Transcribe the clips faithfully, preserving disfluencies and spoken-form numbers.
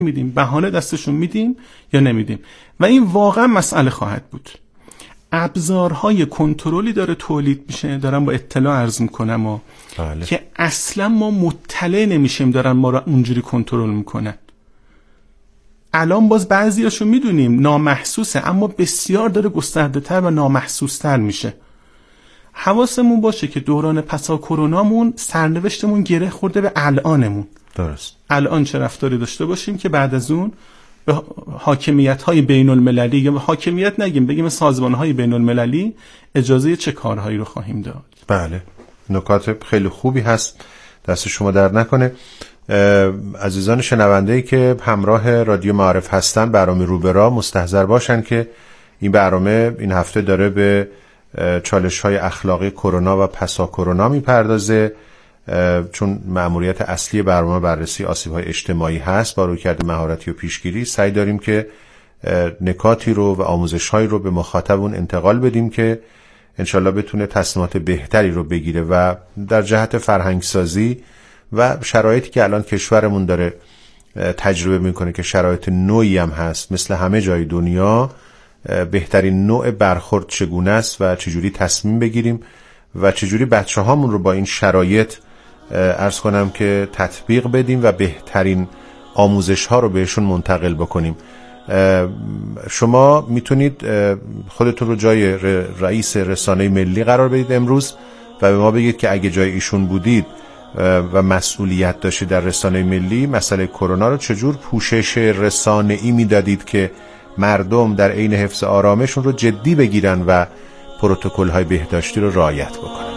میدیم، بهانه دستشون میدیم یا نمیدیم. و این واقعا مسئله خواهد بود. ابزارهای کنترلی داره تولید میشه، دارم با اطلاع عرض میکنم و بله. که اصلا ما مطلع نمیشیم دارن ما را اونجوری کنترل میکنن. الان باز بعضیاشو میدونیم نامحسوسه، اما بسیار داره گسترده تر و نامحسوس تر میشه. حواسمون باشه که دوران پسا کرونامون سرنوشتمون گره خورده به الانمون. درست. الان چه رفتاری داشته باشیم که بعد از اون به حاکمیت‌های بین المللی یا به حاکمیت نگیم، بگیم سازمان‌های بین المللی اجازه چه کارهایی رو خواهیم داد. بله، نکات خیلی خوبی هست، دست شما در نکنه. عزیزان شنونده‌ای که همراه رادیو معارف هستن، برنامه روبرا مستحضر باشن که این برنامه این هفته داره به چالش‌های اخلاقی کرونا و پسا کرونا میپردازه، چون مأموریت اصلی برنامه بررسی آسیب‌های اجتماعی هست. با رویکرد مهارتی و پیشگیری سعی داریم که نکاتی رو و آموزش‌هایی رو به مخاطب اون انتقال بدیم که انشالله بتونه تصمیمات بهتری رو بگیره و در جهت فرهنگسازی و شرایطی که الان کشورمون داره تجربه میکنه که شرایط نوعی هم هست مثل همه جای دنیا، بهترین نوع برخورد چگونه است و چجوری تصمیم بگیریم و چجوری بچه هامون رو با این شرایط عرض کنم که تطبیق بدیم و بهترین آموزش ها رو بهشون منتقل بکنیم. شما میتونید خودتون رو جای رئیس رسانه ملی قرار بدید امروز و به ما بگید که اگه جای ایشون بودید و مسئولیت داشتید در رسانه ملی، مسئله کرونا رو چجور پوشش رسانه‌ای میدادید که مردم در عین حفظ آرامشون رو جدی بگیرن و پروتکل‌های بهداشتی رو رعایت بکنن؟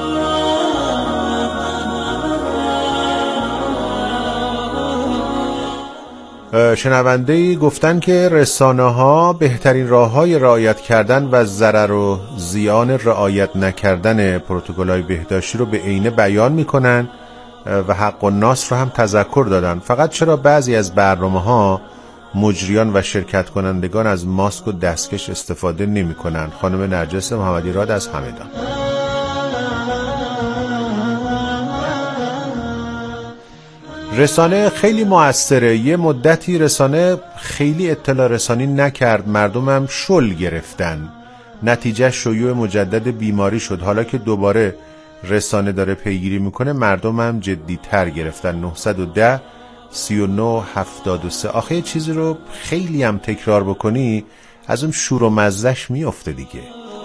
شنونده‌ای گفتن که رسانه‌ها بهترین راه‌های رعایت کردن و ضرر و زیان رعایت نکردن پروتکل‌های بهداشتی رو به عینه بیان می‌کنن و حق و ناس رو هم تذکر دادن. فقط چرا بعضی از برنامه‌ها مجریان و شرکت کنندگان از ماسک و دستکش استفاده نمی‌کنن؟ خانم نرجس محمدی راد از همدان. رسانه خیلی موثره. یه مدتی رسانه خیلی اطلاع رسانی نکرد، مردم هم شل گرفتن، نتیجه شیوع مجدد بیماری شد. حالا که دوباره رسانه داره پیگیری میکنه، مردم هم جدی تر گرفتن. نه یک صفر سی و نه هفتاد و سه. آخه یه چیزی رو خیلی هم تکرار بکنی از اون شور و مزهش میافته دیگه.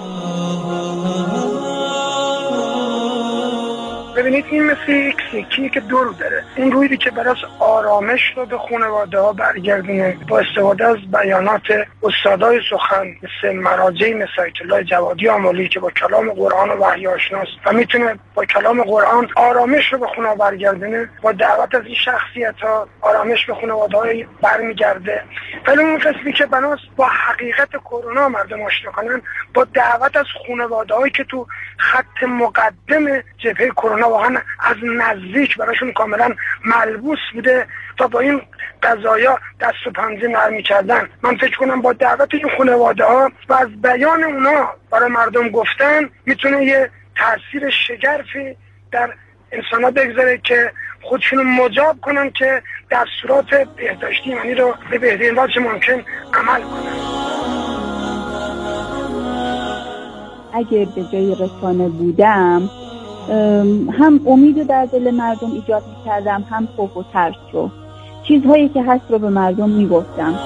ببینید این مثل یک سکیه که دو رو داره. این رویی که براس آرامش رو به خانواده ها برگردونه با استفاده از بیانات استادای سخن مثل مراجعی مثل آیت الله جوادی آملی که با کلام قرآن و وحی آشناست و میتونه با کلام قرآن آرامش رو به خونه برگردونه. با دعوت از این شخصیت ها آرامش به خانواده ها برمیگرده. ولی اون قسمی که بناس با حقیقت کرونا مردم آشنا کنن، با دعوت از خانواده هایی که تو خط مقدم جبهه کرونا واقعا از نزدیک براشون کاملا ملبوس بوده تا با این قضایا دست و پنجه نرمی کردن. من فکر کنم با دعوت این خانواده ها و از بیان اونا برای مردم گفتن میتونه یه تاثیر شگرفی در انسان ها بگذاره که خودشون مجاب کنن که دستورات بهداشتی یعنی رو به بهترین وجه ممکن عمل کنن. اگه به جای رسانه بودم هم امید رو در دل مردم ایجاد می‌کردم، هم خوف و ترس رو، چیزهایی که هست رو به مردم میگفتم.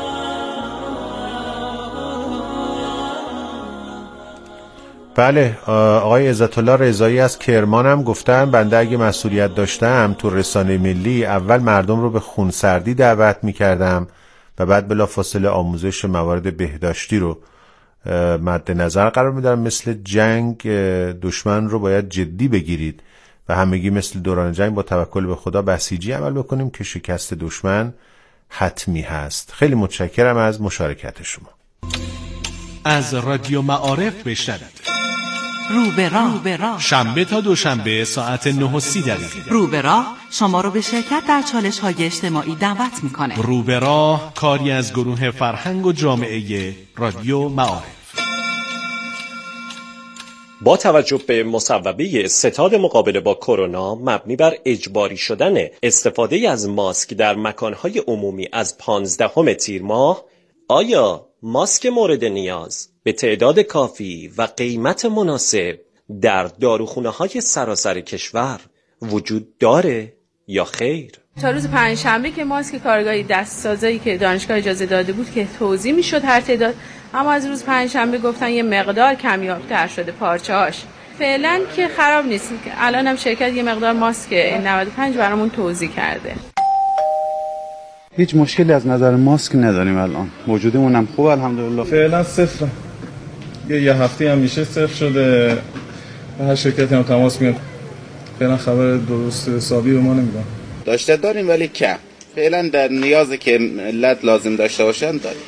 بله، آقای عزت الله رضایی از کرمان هم گفتن بنده اگه مسئولیت داشتم تو رسانه ملی اول مردم رو به خونسردی دعوت می‌کردم و بعد بلافاصله آموزش موارد بهداشتی رو مد نظر قرار میدارم. مثل جنگ دشمن رو باید جدی بگیرید و همگی مثل دوران جنگ با توکل به خدا بسیجی عمل بکنیم که شکست دشمن حتمی هست. خیلی متشکرم از مشارکت شما. از رادیو معارف بشنوید. روبرا روبرا شنبه تا دوشنبه ساعت نه و سی دقیقه. روبرا شما رو به شرکت در چالش‌های اجتماعی دعوت می‌کنه. روبرا کاری از گروه فرهنگ و جامعه رادیو معارف. با توجه به مصوبه ستاد مقابله با کرونا مبنی بر اجباری شدن استفاده از ماسک در مکانهای عمومی از پانزدهم تیر ماه، آیا ماسک مورد نیاز به تعداد کافی و قیمت مناسب در داروخانه‌های سراسر کشور وجود داره یا خیر؟ تا روز پنجشنبه که ماسک کارگاهی دستسازی که دانشگاه اجازه داده بود که توزیع میشد هر تعداد، اما از روز پنجشنبه گفتن یه مقدار کمیاب‌تر شده پارچه‌هاش. فعلا که خراب نیست، که الان هم شرکت یه مقدار ماسک نود و پنج برامون توزیع کرده. هیچ مشکلی از نظر ماسک نداریم الان. موجودمون هم خوب الحمدلله. فعلا صفر. یه, یه هفته هم میشه صفر شده. هر شرکتی هم تماس میگیره. فعلا خبر درست حسابی به ما نمیدن. داشته داریم ولی کم. فعلا در نیازی که ملت لازم داشته باشن داریم.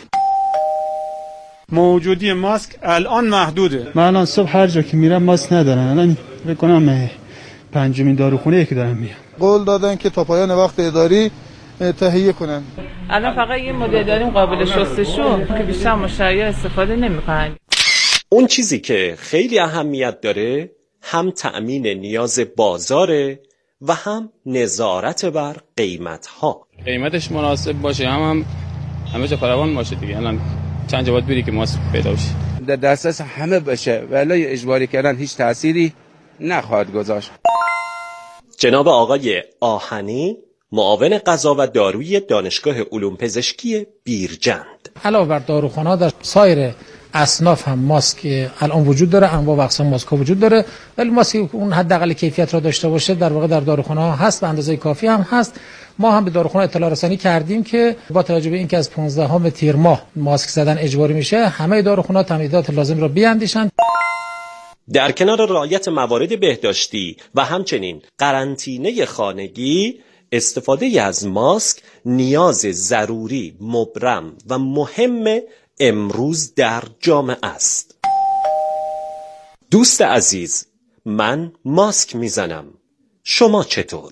موجودی ماسک الان محدوده. من الان صبح هر جا که میرم ماسک ندارن. الان بکنم پنجمین داروخونه که دارم میام. قول دادن که تا پایان وقت اداری تهیه کنن. الان فقط یه مدل داریم قابل شستشو که بیشتر مشتری‌ها استفاده نمی‌کنن. اون چیزی که خیلی اهمیت داره هم تأمین نیاز بازاره و هم نظارت بر قیمت‌ها. قیمتش مناسب باشه، هم هم همه جا فراوان باشه دیگه. الان چند جا باید بری که ماسک پیدا بشه. در دسترس همه باشه ولی اجباری کردن هیچ تأثیری نخواهد گذاشت. جناب آقای آهنی، معاون غذا و داروی دانشگاه علوم پزشکی بیرجند: علاوه بر داروخانه‌ها در سایر اصناف هم ماسک الان وجود داره، انواع و اقسام ماسک ها وجود داره، ولی ماسک اون حداقل کیفیت را داشته باشه در واقع در داروخانه‌ها هست، به اندازه کافی هم هست. ما هم به داروخانه اطلاع رسانی کردیم که با توجه به اینکه از پانزدهم تیر ماه ماسک زدن اجباری میشه، همه داروخانه‌ها تمهیدات لازم را بیاندیشن. در کنار رعایت موارد بهداشتی و همچنین قرنطینه خانگی، استفاده از ماسک نیاز ضروری، مبرم و مهم امروز در جامعه است. دوست عزیز، من ماسک میزنم، شما چطور؟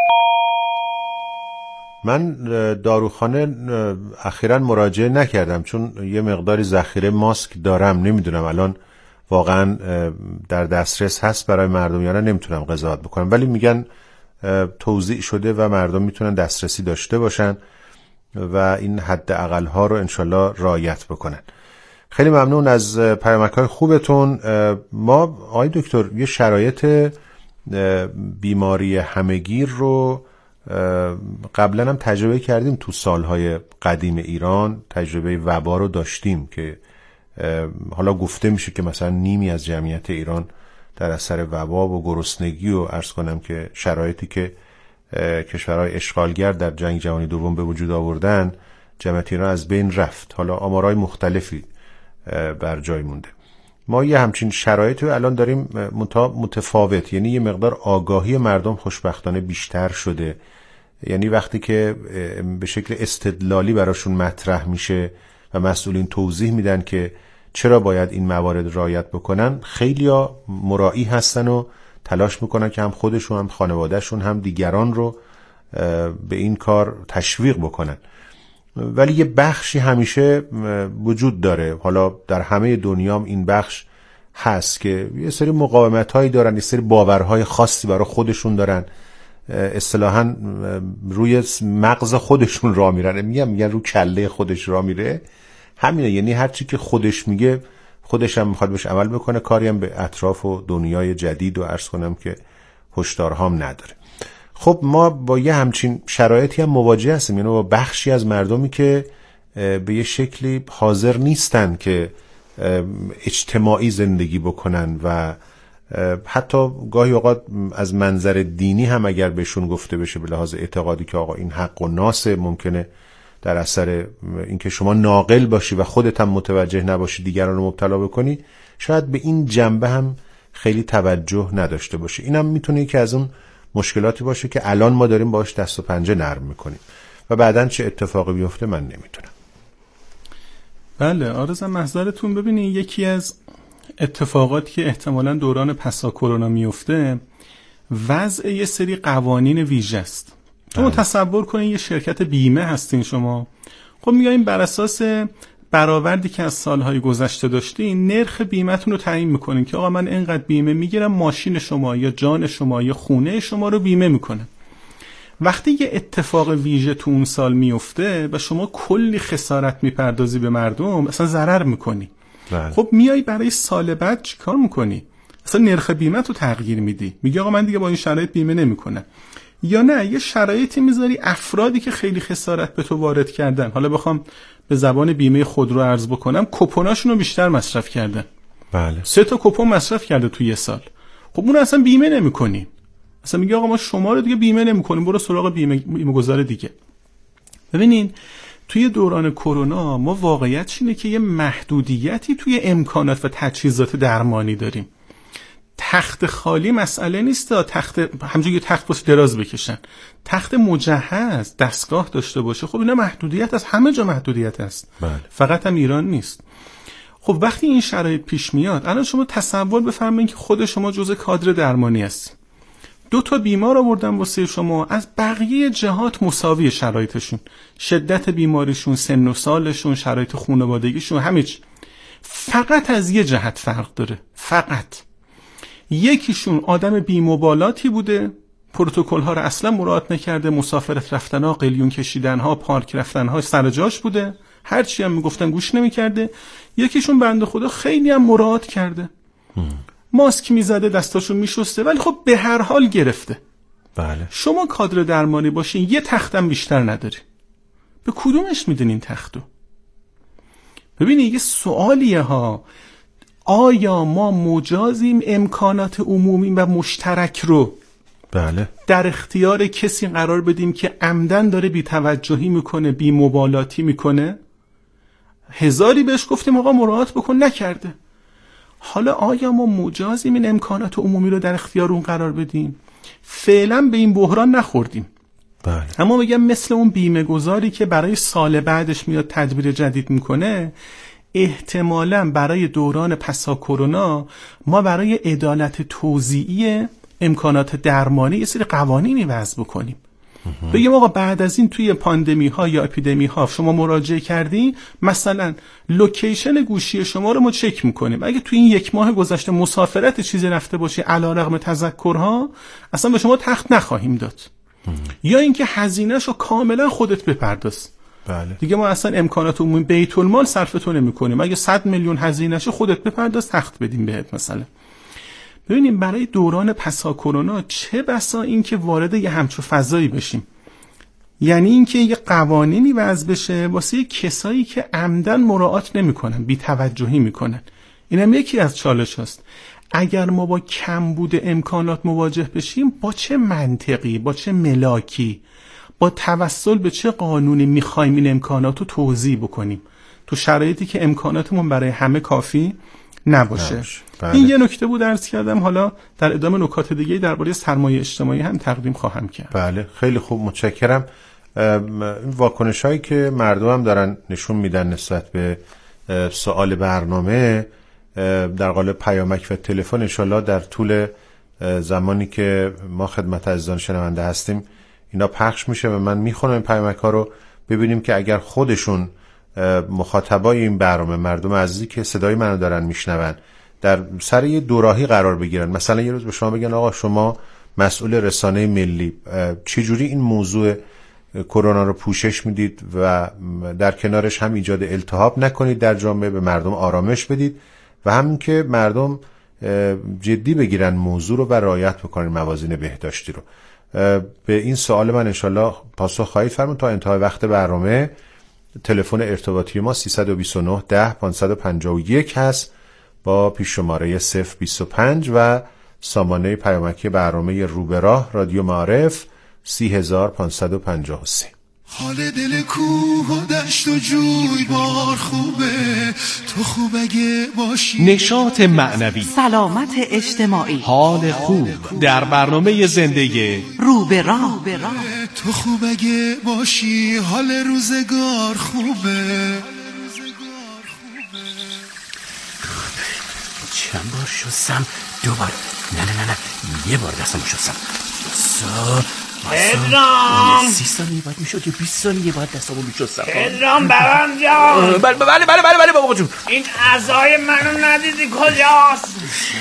من داروخانه اخیراً مراجعه نکردم چون یه مقداری ذخیره ماسک دارم. نمیدونم الان واقعاً در دسترس هست برای مردم یا نه، نمیتونم قضاوت بکنم، ولی میگن توزیع شده و مردم میتونن دسترسی داشته باشن و این حد اقل ها رو انشالله رعایت بکنن. خیلی ممنون از پیامک‌های خوبتون. ما آقای دکتر یه شرایط بیماری همه‌گیر رو قبلا هم تجربه کردیم تو سالهای قدیم ایران. تجربه وبا رو داشتیم که حالا گفته میشه که مثلا نیمی از جمعیت ایران در اثر وبا و گرسنگی و عرض کنم که شرایطی که کشورهای اشغالگر در جنگ جهانی دوم به وجود آوردن، جمعیت ایران از بین رفت. حالا آمارهای مختلفی بر جای مونده. ما یه همچین شرایطی الان داریم متفاوت، یعنی یه مقدار آگاهی مردم خوشبختانه بیشتر شده. یعنی وقتی که به شکل استدلالی براشون مطرح میشه و مسئولین توضیح میدن که چرا باید این موارد رعایت بکنن، خیلیا مراعی هستن و تلاش میکنن که هم خودشون هم خانوادهشون هم دیگران رو به این کار تشویق بکنن. ولی یه بخشی همیشه وجود داره، حالا در همه دنیا این بخش هست که یه سری مقاومت هایی دارن، یه سری باورهای خاصی برای خودشون دارن، اصطلاحاً روی مغز خودشون راه میرن. میگم میگن رو کله خودش راه میره، همینه. یعنی هر چی که خودش میگه خودش هم میخواد بهش عمل بکنه، کاری هم به اطراف و دنیای جدید و عرض کنم که هشدارهام نداره. خب ما با یه همچین شرایطی هم مواجه هستیم، یعنی با بخشی از مردمی که به یه شکلی حاضر نیستن که اجتماعی زندگی بکنن و حتی گاهی اوقات از منظر دینی هم اگر بهشون گفته بشه به لحاظ اعتقادی که آقا این حق و ناسه، ممکنه در اثر اینکه شما ناقل باشی و خودت هم متوجه نباشی دیگران رو مبتلا بکنی، شاید به این جنبه هم خیلی توجه نداشته باشه. اینم میتونه یکی از اون مشکلاتی باشه که الان ما داریم باهاش دست و پنجه نرم میکنیم و بعدن چه اتفاقی بیفته من نمیتونم. بله آرزم محضرتون. ببینید یکی از اتفاقاتی که احتمالاً دوران پسا کرونا میفته وضع یه سری قوانین ویژه است. تو تصور کنین یه شرکت بیمه هستین شما، خب میگین بر اساس برآوردی که از سالهای گذشته داشتین، نرخ بیمه‌تون رو تعیین میکنین که آقا من اینقدر بیمه میگیرم، ماشین شما یا جان شما یا خونه شما رو بیمه میکنم. وقتی یه اتفاق ویژه تو اون سال میفته و شما کلی خسارت میپردازی به مردم، اصلا ضرر میکنی. بله. خب میای برای سال بعد چیکار میکنی؟ اصلا نرخ بیمه تو تغییر میدی، میگی آقا من دیگه با این شرایط بیمه نمیکنم. یا نه یه شرایطی میذاری افرادی که خیلی خسارت به تو وارد کردن، حالا بخوام به زبان بیمه خودرو عرض بکنم، کوپوناشون رو بیشتر مصرف کردن. بله. سه تا کوپون مصرف کرده تو یه سال. خب اون اصلا بیمه نمیکنی. اصلا میگه آقا ما شما رو دیگه بیمه نمیکنیم، برو سراغ بیمه بیمه گذار دیگه. ببینین توی دوران کرونا ما واقعیت اینه که یه محدودیتی توی امکانات و تجهیزات درمانی داریم. تخت خالی مسئله نیست، تخت همونجوری یه تخت واسه دراز بکشن، تخت مجهز، دستگاه داشته باشه. خب اینا محدودیت است، همه جا محدودیت است. بله. فقط هم ایران نیست. خب وقتی این شرایط پیش میاد، الان شما تصور بفرمایید که خود شما جزء کادر درمانی هستید، دو تا بیمار آوردن واسه شما، از بقیه جهات مساوی شرایطشون، شدت بیماریشون، سن و سالشون، شرایط خانوادگیشون، همه چی. فقط از یه جهت فرق داره، فقط یکیشون آدم بی‌مبالاتی بوده، پروتکل ها رو اصلا مراعات نکرده، مسافرت رفتن ها، قلیون کشیدن ها، پارک رفتن ها سر جاش بوده، هر چی هم میگفتن گوش نمیکرده. یکیشون بنده خدا خیلی هم مراعات کرده، ماسک میزده، دستاشو میشسته، ولی خب به هر حال گرفته. بله. شما کادر درمانی باشین یه تختم بیشتر نداری، به کدومش میدین این تختو؟ ببینید یه سوالیه ها، آیا ما مجازیم امکانات عمومی و مشترک رو بله در اختیار کسی قرار بدیم که عمدن داره بی توجهی میکنه، بی مبالاتی میکنه؟ هزاری بهش گفتیم آقا مراعات بکن، نکرده. حالا آیا ما مجازیم این امکانات عمومی رو در اختیار اون قرار بدیم؟ فعلا به این بحران نخوردیم. بله. اما میگم مثل اون بیمه گذاری که برای سال بعدش میاد تدبیر جدید میکنه، احتمالاً برای دوران پسا کرونا ما برای عدالت توزیعی امکانات درمانی یه سری قوانینی وضع بکنیم. بگیم آقا بعد از این توی پاندمی ها یا اپیدمی ها شما مراجعه کردی، مثلا لوکیشن گوشی شما رو ما چک میکنیم، اگه توی این یک ماه گذشته مسافرت چیزی رفته باشی علیرغم تذکرها، اصلا به شما تخت نخواهیم داد. یا اینکه هزینه‌ش رو کاملا خودت بپرداز. بله. دیگه ما اصلا امکانات عمومی بیت المال صرف تو نمی‌کنیم، اگه صد میلیون هزینه‌ش خودت بپرداز تخت بدیم بهت مثلا. ببینیم برای دوران پسا کرونا چه بسا این که وارد یه همچو فضایی بشیم، یعنی اینکه یه قوانینی وضع بشه واسه کسایی که عمدن مراعات نمی‌کنن، بی توجهی می‌کنن. اینم یکی از چالش هست. اگر ما با کمبود امکانات مواجه بشیم، با چه منطقی، با چه ملاکی، با توسل به چه قانونی میخوایم این امکانات رو توزیع بکنیم تو شرایطی که امکاناتمون برای همه کافی نباشه. بله. این یه نکته بود عرض کردم، حالا در ادامه نکات دیگه درباره سرمایه اجتماعی هم تقدیم خواهم کرد. بله خیلی خوب، متشکرم. واکنش هایی که مردم هم دارن نشون میدن نسبت به سوال برنامه در قالب پیامک و تلفن، انشالله در طول زمانی که ما خدمت عزیزان شنونده هستیم اینا پخش میشه و من میخونم این پیامک ها رو، ببینیم که اگر خودشون مخاطبای این برنامه، مردم عزیزی که صدای منو دارن میشنون، در سر یه دوراهی قرار بگیرن، مثلا یه روز به شما بگن آقا شما مسئول رسانه ملی، چجوری این موضوع کرونا رو پوشش میدید و در کنارش هم ایجاد التهاب نکنید در جامعه، به مردم آرامش بدید و همین که مردم جدی بگیرن موضوع رو و رعایت بکنن موازین بهداشتی رو. به این سوال من انشالله پاسخ خواهید فرمود. تا انتهای وقت برنامه تلفن ارتباطی ما سیصد و بیست و نه ده پانصد و پنجاه و یک هست با پیش شماره صفر بیست و پنج و سامانه پیامکی برنامه رو به راه رادیو معارف سی هزار پانصد و پنجاه و سه. حال دل کوه و دشت و جوی بار خوبه، تو خوب اگه باشی. نشاط معنوی، سلامت اجتماعی، حال خوب در برنامه زندگی رو به راه. تو خوب اگه باشی حال روزگار خوبه. چند بار شستم؟ دو بار. نه نه نه نه یه بار دستم شستم. سا پدرام سی ثانیه بعد میشد یا بیست ثانیه بعد دستمو میشستم. پدرام بابام جان. بله بله بله بله بابا جون. این عصای منو ندیدی کجاست؟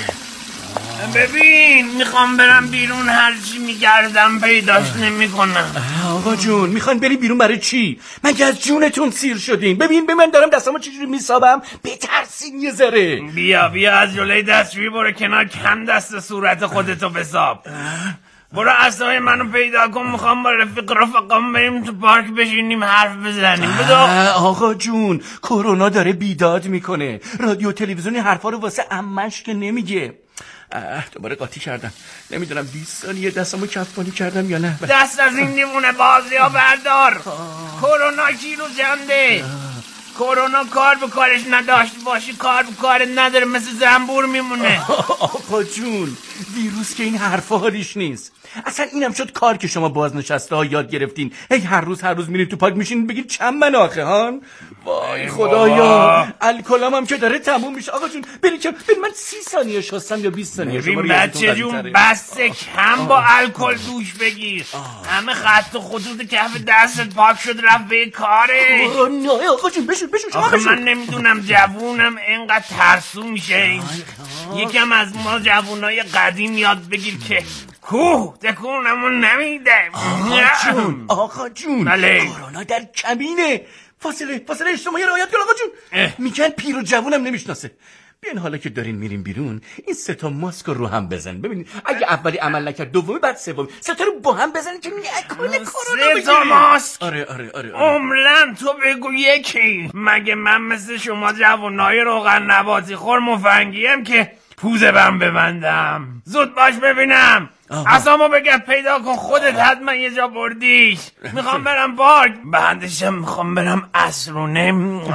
ببین میخوام برم بیرون، هرچی میگردم پیداش نمیکنم. آقا جون میخوان بری بیرون برای چی؟ مگه از جونتون سیر شدین؟ ببین به من دارم دستامو چجوری میسابم، بترسین یه ذره. بیا بیا از جلوی دستشویی برو کنار، کم دست صورت خودتو بساب. برو عصای منو پیدا کن، میخوام با رفیق رفقام بریم تو پارک بشینیم حرف بزنیم. بدو. آقا جون کرونا داره بیداد میکنه، رادیو تلویزیونی حرفا رو واسه عمش که نمیگه. دوباره قاطی کردم، نمیدونم بیست ثانیه دستمو کفانی کردم یا نه. دست از این دیوونه بازی ها بردار. کرونا کیلو جنده. کرونا کار به کارش نداشت باشی کار به کار نداره، مثل زنبور میمونه. آقا جون ویروس که این حرفا حالیش نیست. اصلا اینم شد کار که شما بازنشسته ها یاد گرفتین هی هر روز هر روز میرین تو پارک میشین بگین چند من آخه هان. وای خدایا الکلام هم که داره تموم میشه. آقا جون بری که بری من سی ثانیه شستم یا بیست ثانیه. ببین بچه جون بس کم با الکل دوش بگیر. همه خط و خطوط کف دستت پاک شد رفت به کاره. نه آقا جون بشون بشون شما آخه بشون. من نمیدونم جوونم اینقدر ترسو میشه. یکم از ما جوونای قدیم یاد بگیر که کوه تکونمون نمیده. آقا جون آقا جون بله. کرونا در کمینه، فاصله فاصله اجتماعی رعایت کن آقا جون. میگن پیر و جوونم نمیشناسه. بیاین حالا که دارین میرین بیرون این سه تا ماسک رو هم بزن. ببینید اگه اولی عمل نکرد دومی بعد سومی سه تا رو با هم بزنید که نکنه کرونا بگیره. سه تا ماسک. آره آره آره, آره. عمرن تو بگو یکی. مگه من مثل شما جوونای روغن نباتی خور مفنگیم که پوزه بم ببندم؟ زود باش ببینم. اصلا بگرد پیدا کن، خودت حتما یه جا بردیش. میخوام برم پارک، بعدشم میخوام برم عصرونه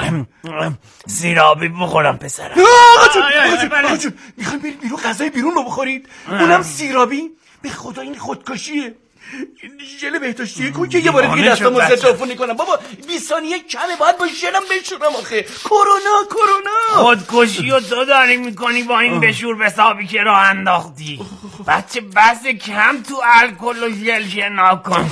سیرابی بخورم پسرم. آقا جون آقا جون میخوام برید بیرون غذای بیرون رو بخورید؟ اونم سیرابی؟ به خدا این خودکشیه. ژل بهداشتی کن که یه بار دیگه دستامو ضدعفونی کنم. بابا بیست ثانیه کمه باید با ژلم بشورم آخه. کرونا کرونا. خودکشی و تو داری میکنی با این بشور بسابی که راه انداختی. بچه بس کم تو الکل و ژل شنا کن.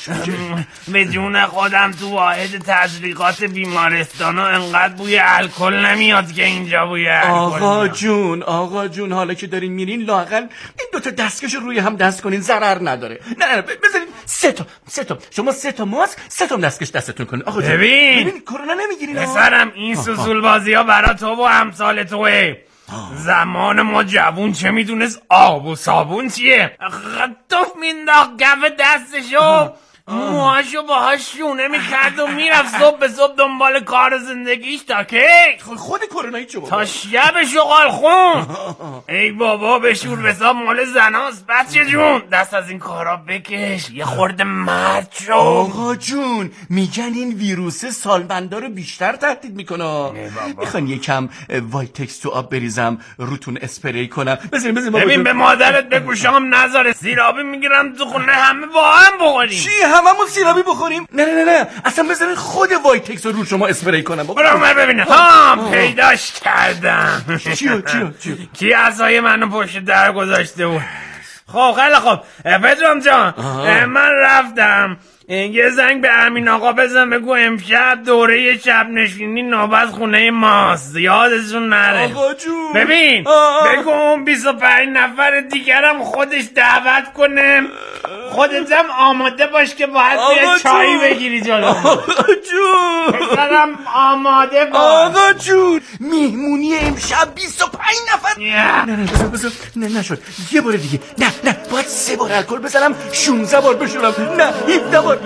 به جون خودم تو واحد تزریقات بیمارستان ها انقدر بوی الکل نمیاد که اینجا بوی الکل. آقا جون آقا جون حالا که دارین میرین لااقل این دوتا دستکش روی هم دست کنین، ضرر نداره. نه بذارین سه تا سه تا شما سه تا ماسک سه تا دستکش دستتون کنین. آقا ببین ببین کرونا نمیگیرین پسرم. این سوسول بازی ها برا تو و امثال توه. زمان ما جوون چه میدونست آب و صابون چیه؟ خطف مینداخت گفه دستشو موهاشو باهاش شونه میکرد و میرفت صبح به صبح دنبال کار زندگیش تا که خود کرونایی چه بابا تا شب شغال خون. ای بابا بشور بساب مال زناست. بچه جون دست از این کارا بکش، یه خورده مرد شو. آقا جون میگن این ویروس سالمندا رو بیشتر تهدید میکنه. میخوان یکم وایتکس تو آب بریزم روتون اسپری کنم؟ بزنین بزنین ببین به مادرت بگو شام نذاره، سیرابی میگیرم تو خونه همه با هم بخوریم. چی هممون سیرابی بخوریم؟ نه نه نه اصلا بذارین خود وایتکس رو رو شما اسپری کنم. برو من ببینم. ها پیداش کردم. چیو چیو چیو کی عصای منو پشت در گذاشته بود؟ خب خیلی خب پدرام جان من رفتم یه زنگ به امین آقا بزن بگو امشب دوره شب نشینی نوبت خونه ماست، یادشون نره. آقا جون ببین بگو اون بیست و پنج نفر دیگرم خودش دعوت کنه، خودت هم آماده باش که باید یه چایی بگیری جلو. آقا جون پسرم آماده باش. آقا جون میهمونی امشب بیست و پنج نفر. نه نه بذار بذار نه نشد یه بار دیگه. نه نه باید سه بار الکل بزنم شانزده بار بشورم. نه هفده بار.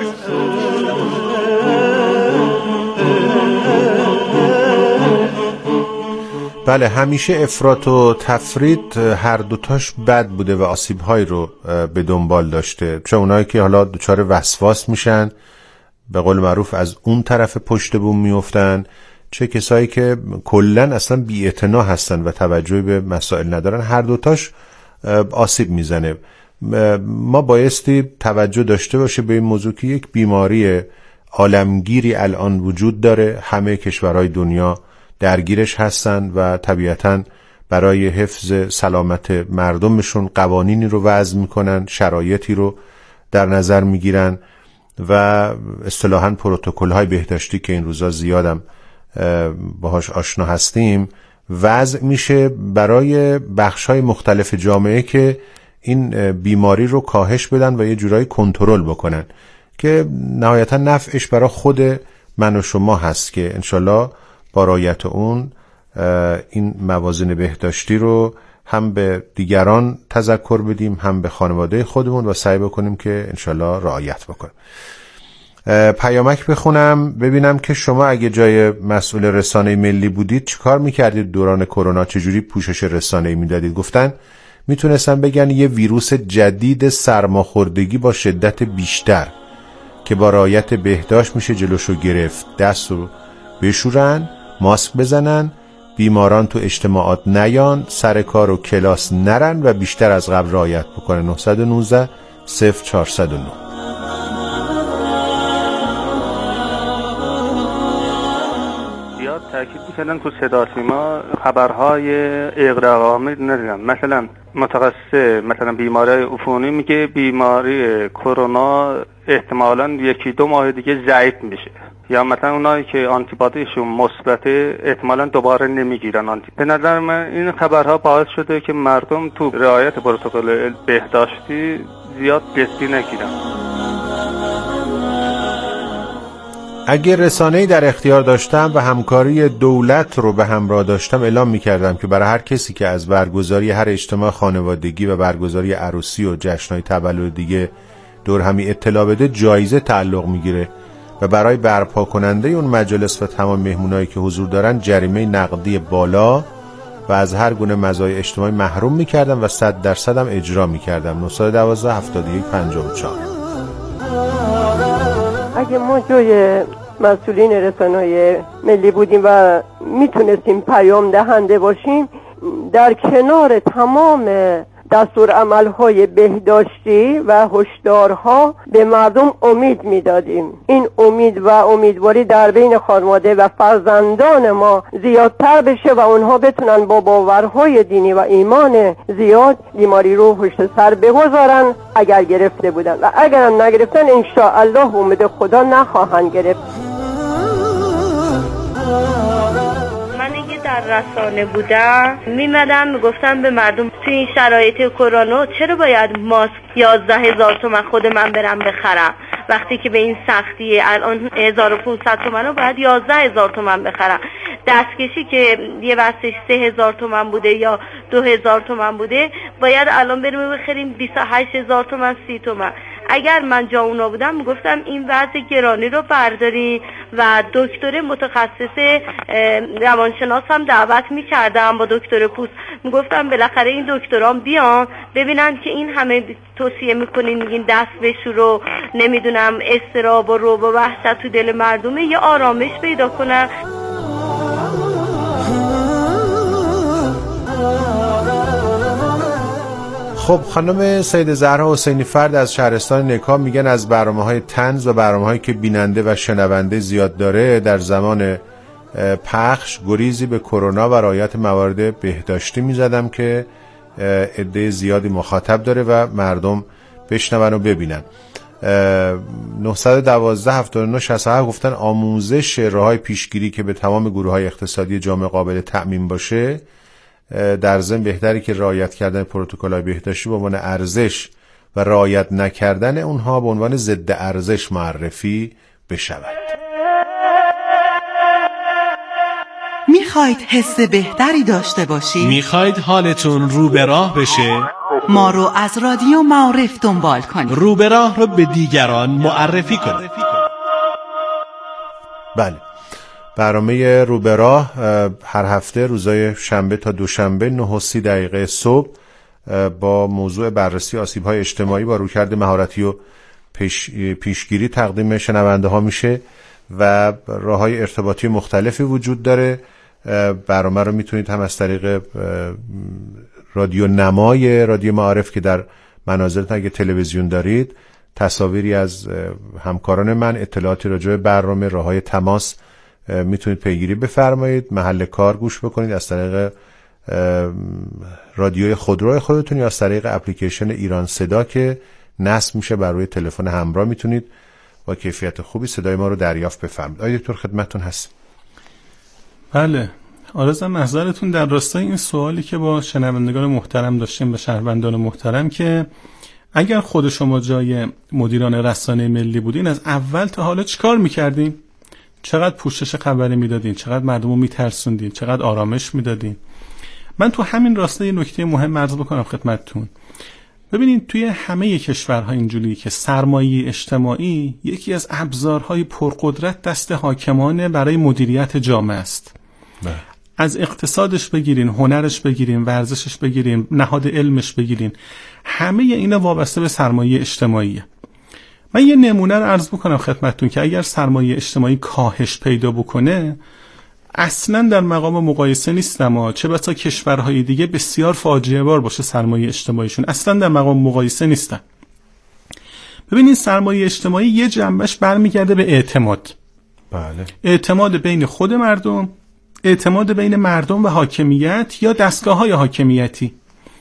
بله همیشه افراط و تفرید هر دوتاش بد بوده و آسیب‌هایی رو به دنبال داشته، چه اونایی که حالا دچار وسواس میشن به قول معروف از اون طرف پشت بوم میافتن، چه کسایی که کلن اصلا بی‌اعتنا هستن و توجهی به مسائل ندارن. هر دوتاش آسیب میزنه. ما بایستی توجه داشته باشه به این موضوع که یک بیماری عالمگیری الان وجود داره، همه کشورهای دنیا درگیرش هستن و طبیعتاً برای حفظ سلامت مردمشون قوانینی رو وضع میکنن، شرایطی رو در نظر میگیرن و اصطلاحاً پروتکل‌های بهداشتی که این روزا زیادم باهاش آشنا هستیم وضع میشه برای بخش‌های مختلف جامعه که این بیماری رو کاهش بدن و یه جورایی کنترل بکنن که نهایتا نفعش برای خود من و شما هست که انشالله با رعایت اون این موازین بهداشتی رو هم به دیگران تذکر بدیم هم به خانواده خودمون و سعی بکنیم که انشالله رعایت بکنیم. پیامک بخونم ببینم که شما اگه جای مسئول رسانه ملی بودید چیکار میکردید دوران کرونا، چجوری پوشش رسانه‌ای میدادید؟ گفتن میتونستن بگن یه ویروس جدید سرماخوردگی با شدت بیشتر که با رعایت بهداشت میشه جلوشو گرفت، دست رو بشورن، ماسک بزنن، بیماران تو اجتماعات نیان، سر کار و کلاس نرن و بیشتر از قبل رعایت بکنن. نه یک نه صفر چهار صفر نه. زیاد تاکید می‌کردن تو صدا سیما خبرهای اغراق‌آمیز ندیدم. مثلا متخصص مثلا بیماری عفونی میگه بیماری کرونا احتمالاً یکی دو ماه دیگه ضعیف میشه، یا مثلا اونایی که آنتی بادیشون مثبته احتمالاً دوباره نمیگیرن آنتی. به نظر من این خبرها باعث شده که مردم تو رعایت پروتکل بهداشتی زیاد جدی نگیرن. اگه رسانه‌ای در اختیار داشتم و همکاری دولت رو به همراه داشتم اعلام می‌کردم که برای هر کسی که از برگزاری هر اجتماع خانوادگی و برگزاری عروسی و جشن‌های تولد دیگه دور همی اطلاع بده جایزه تعلق می‌گیره و برای برپا کننده اون مجالس و تمام مهمونایی که حضور دارن جریمه نقدی بالا و از هر گونه مزایای اجتماعی محروم می‌کردم و صد درصد هم اجرا می‌کردم. نه یک دو هفتاد و یک پنجاه و چهار. اگه ما جای مسئولین رسانه‌های ملی بودیم و میتونستیم پیام دهنده باشیم، در کنار تمام دستورالعمل‌های بهداشتی و هشدارها به مردم امید میدادیم. این امید و امیدواری در بین خانواده و فرزندان ما زیادتر بشه و اونها بتونن با باورهای دینی و ایمان زیاد بیماری رو پشت سر بگذارن اگر گرفته بودن، و اگر هم نگرفتن انشاءالله امید خدا نخواهند گرفت. در رسانه بودم میمدم میگفتم به مردم توی این شرایط کرونا چرا باید ماسک یازده هزار تومن خود من برم بخرم، وقتی که به این سختی الان هزار و پانصد تومن رو باید یازده هزار تومن بخرم. دستکشی که یه وقتش سه هزار تومن بوده یا دو هزار تومن بوده باید الان بریم بخریم بیست و هشت هزار تومن، سی تومن. اگر من جا اونا بودم میگفتم این وضع گرانی رو برداری و دکتر متخصص روانشناس هم دعوت میکردم با دکتر پوست، میگفتم بالاخره این دکتران بیان ببینن که این همه توصیه میکنین میگین دست بشورو، نمیدونم استراب و رعب و وحشت تو دل مردمه، یه آرامش پیدا کنن. خب خانم سید زهرا حسینی فرد از شهرستان نکا میگن از برنامه‌های طنز و برنامه‌هایی که بیننده و شنونده زیاد داره در زمان پخش گریزی به کرونا و رعایت موارد بهداشتی میزدم که عده زیادی مخاطب داره و مردم بشنون و ببینن. نه یک دو هفتاد و نه شصت و هفت گفتن آموزش راه‌های پیشگیری که به تمام گروه‌های اقتصادی جامعه قابل تأمین باشه، در ضمن بهتره که رعایت کردن پروتکل‌های بهداشتی به عنوان ارزش و رعایت نکردن اونها به عنوان ضد ارزش معرفی بشود. میخواید حس بهتری داشته باشید؟ میخواید حالتون رو به راه بشه؟ ما رو از رادیو معارف دنبال کنید. رو به راه رو به دیگران معرفی کنید. بله، برنامه رو به راه هر هفته روزای شنبه تا دوشنبه نه و سی دقیقه صبح با موضوع بررسی آسیب‌های اجتماعی با رویکرد مهارتی و پیش، پیشگیری تقدیم شنونده ها میشه و راه‌های ارتباطی مختلفی وجود داره. برنامه رو میتونید هم از طریق رادیو نمای رادیو معارف که در منازلتون اگه تلویزیون دارید، تصاویری از همکاران من، اطلاعاتی راجع به برنامه، راه‌های تماس میتونید پیگیری بفرمایید، محل کار گوش بکنید از طریق رادیوی خودروی خودتون یا از طریق اپلیکیشن ایران صدا که نصب میشه بر روی تلفن همراه. میتونید با کیفیت خوبی صدای ما رو دریافت بفرمایید. آقای دکتر خدمتتون هست. بله، آرزوام نظرتون در راستای این سوالی که با شنوندگان محترم داشتیم و شهروندان محترم که اگر خود شما جای مدیران رسانه ملی بودین از اول تا حالا چیکار میکردین؟ چقدر پوشش خبری میدادین؟ چقدر مردم رو میترسوندین؟ چقدر آرامش میدادین؟ من تو همین راسته یه نکته مهم عرض بکنم خدمتتون. ببینید توی همه کشورها اینجوریه که سرمایه اجتماعی یکی از ابزارهای پرقدرت دست حاکمانه برای مدیریت جامعه است. بله. از اقتصادش بگیرین، هنرش بگیرین، ورزشش بگیرین، نهاد علمش بگیرین، همه اینا وابسته به سرمایه اجتماعیه. من یه نمونه رو عرض بکنم خدمتتون که اگر سرمایه اجتماعی کاهش پیدا بکنه اصلا در مقام مقایسه نیستم ها، چه بسا کشورهای دیگه بسیار فاجعه بار باشه سرمایه اجتماعیشون، اصلا در مقام مقایسه نیستم. ببینید سرمایه اجتماعی یه جنبش برمیگرده به اعتماد. بله. اعتماد بین خود مردم، اعتماد بین مردم و حاکمیت یا دستگاه‌های حاکمیتی،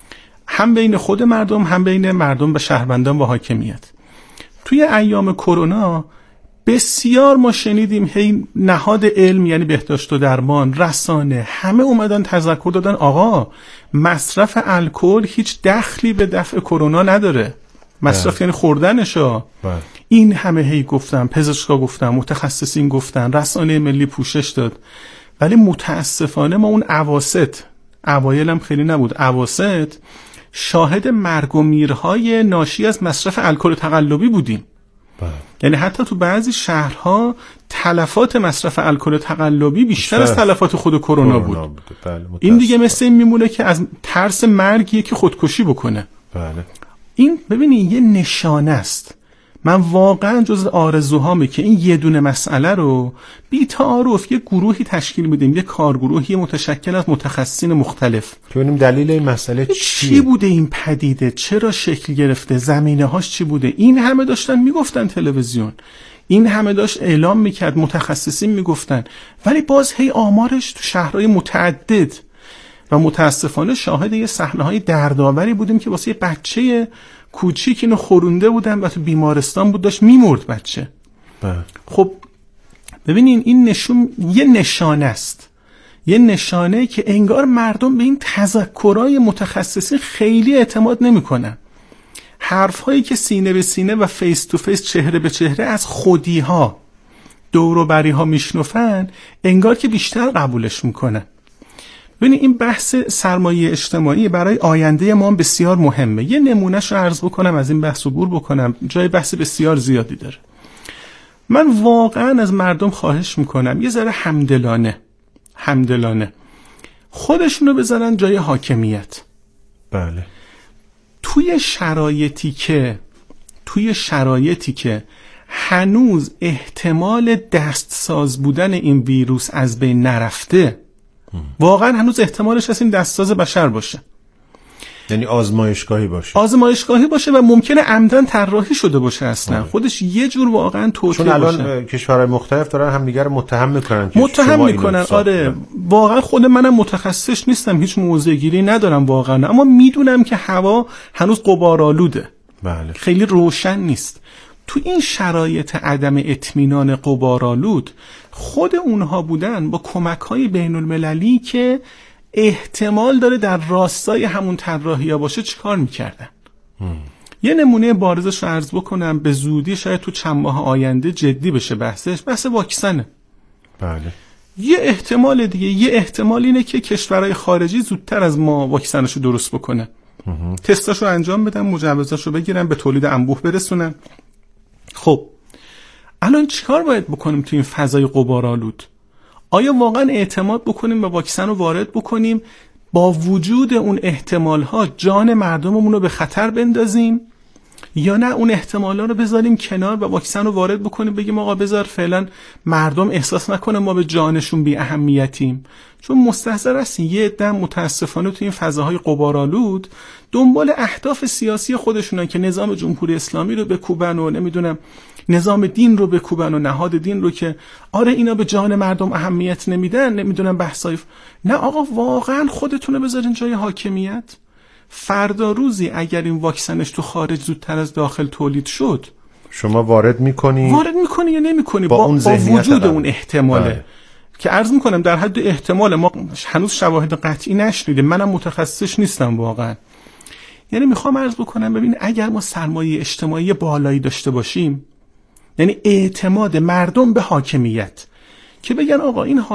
هم بین خود مردم هم بین مردم و شهروندان و حاکمیت. توی ایام کرونا بسیار ما شنیدیم هی نهاد علم یعنی بهداشت و درمان، رسانه، همه اومدن تذکر دادن آقا مصرف الکل هیچ دخلی به دفع کرونا نداره. مصرف بله. یعنی خوردنشا. بله. این همه هی گفتن، پزشکا گفتن، متخصصین گفتن، رسانه ملی پوشش داد. ولی متاسفانه ما اون اواسط، اوایل هم خیلی نبود، اواسط شاهد مرگ و میرهای ناشی از مصرف الکل تقلبی بودیم. بله. یعنی حتی تو بعضی شهرها تلفات مصرف الکل تقلبی بیشتر از تلفات خود کرونا بود. بود. بله. این دیگه مثل این میمونه که از ترس مرگ یکی خودکشی بکنه. بله. این ببینید یه نشانه است. من واقعا جز آرزوهامه که این یه دونه مسئله رو بی تعارف یه گروهی تشکیل میدیم، یه کارگروهی متشکل از متخصصین مختلف که ببینیم دلیل این مسئله چیه؟ چی بوده این پدیده، چرا شکل گرفته، زمینه هاش چی بوده. این همه داشتن میگفتن تلویزیون، این همه داشت اعلام میکرد، متخصصین میگفتن، ولی باز هی آمارش تو شهرهای متعدد و متاسفانه شاهد یه صحنه‌های دردآوری بودیم که واسه یه بچه کوچیک اینو خورونده بودن و تو بیمارستان بود، داشت میمرد بچه. بله. خب ببینین این نشون یه نشانه است، یه نشانه که انگار مردم به این تذکرای متخصصین خیلی اعتماد نمیکنن. حرفهایی که سینه به سینه و فیس تو فیس، چهره به چهره از خودی ها، دور و بری ها میشنفن، انگار که بیشتر قبولش میکنن. ببینید این بحث سرمایه اجتماعی برای آینده ما بسیار مهمه. یه نمونهش رو عرض بکنم، از این بحث عبور بکنم، جای بحث بسیار زیادی داره. من واقعا از مردم خواهش میکنم یه ذره همدلانه همدلانه خودشونو بذارن جای حاکمیت. بله. توی شرایطی که توی شرایطی که هنوز احتمال دستساز بودن این ویروس از بین نرفته، واقعا هنوز احتمالش هست این دستساز بشر باشه، یعنی آزمایشگاهی باشه آزمایشگاهی باشه و ممکنه عمدن طراحی شده باشه اصلا. آه. خودش یه جور واقعا توطئه باشه. چون الان کشورهای مختلف دارن همدیگه رو متهم میکنن که متهم میکنن. آره واقعا خود منم متخصص نیستم، هیچ موضع گیری ندارم واقعا، اما میدونم که هوا هنوز غبارآلوده. بله. خیلی روشن نیست. تو این شرایط عدم اطمینان غبارآلود خود اونها بودن با کمک‌های بین‌المللی که احتمال داره در راستای همون طراحی‌ها باشه چیکار می‌کردن. یه نمونه بارزش رو عرض بکنم، به زودی شاید تو چند ماه آینده جدی بشه بحثش، بحث واکسنه. بله. یه احتمال دیگه، یه احتمال اینه که کشورهای خارجی زودتر از ما واکسنشو درست بکنه، تستاشو انجام بدن، مجوزاشو بگیرن، به تولید انبوه برسونن. خب الان چیکار باید بکنیم تو این فضای غبارآلود؟ آیا واقعا اعتماد بکنیم و واکسن رو وارد بکنیم با وجود اون احتمال‌ها جان مردممون رو به خطر بندازیم، یا نه اون احتمال‌ها رو بذاریم کنار و واکسن رو وارد بکنیم، بگیم آقا بذار فعلا مردم احساس نکنه ما به جانشون بی اهمیتیم؟ چون مستحضر است یه عده متاسفانه تو این فضاهای غبارآلود دنبال اهداف سیاسی خودشونن که نظام جمهوری اسلامی رو بکوبن و نمیدونم نظام دین رو بکوبن و نهاد دین رو، که آره اینا به جان مردم اهمیت نمیدن، نمیدونم بحثای. نه آقا واقعا خودتون رو بذارین جای حاکمیت. فردا روزی اگر این واکسنش تو خارج زودتر از داخل تولید شد، شما وارد میکنی؟ وارد میکنی یا نمیکنی؟ با, با, اون با وجود قرار. اون احتماله بله. که عرض میکنم در حد احتمال، ما هنوز شواهد قطعی نشنیدیم، منم متخصص نیستم واقعا. یعنی میخوام عرض بکنم ببین اگر ما سرمایه اجتماعی بالایی داشته باشیم، یعنی اعتماد مردم به حاکمیت که بگن آقا این